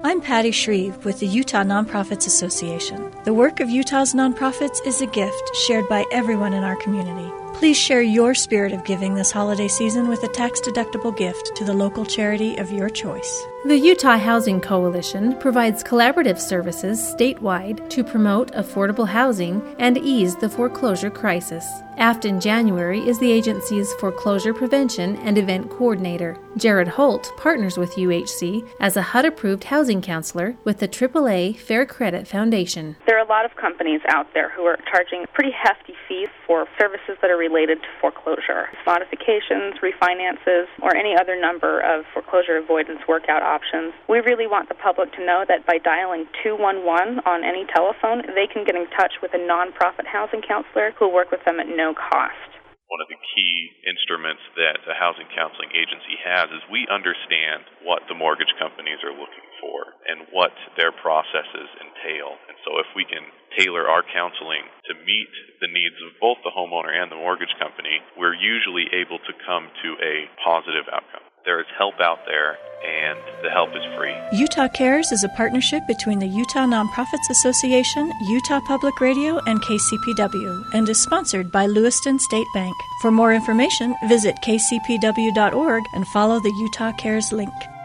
I'm Patty Shreve with the Utah Nonprofits Association. The work of Utah's nonprofits is a gift shared by everyone in our community. Please share your spirit of giving this holiday season with a tax-deductible gift to the local charity of your choice. The Utah Housing Coalition provides collaborative services statewide to promote affordable housing and ease the foreclosure crisis. Afton January is the agency's foreclosure prevention and event coordinator. Jared Holt partners with UHC as a HUD-approved housing counselor with the AAA Fair Credit Foundation. There are a lot of companies out there who are charging pretty hefty fees for services that are related to foreclosure, modifications, refinances, or any other number of foreclosure avoidance workout options. We really want the public to know that by dialing 211 on any telephone, they can get in touch with a nonprofit housing counselor who will work with them at no cost. One of the key instruments that the housing counseling agency has is we understand what the mortgage companies are looking for and what their processes entail. And so if we can tailor our counseling to meet the needs of both the homeowner and the mortgage company, we're usually able to come to a positive outcome. There is help out there, and the help is free. Utah Cares is a partnership between the Utah Nonprofits Association, Utah Public Radio, and KCPW, and is sponsored by Lewiston State Bank. For more information, visit kcpw.org and follow the Utah Cares link.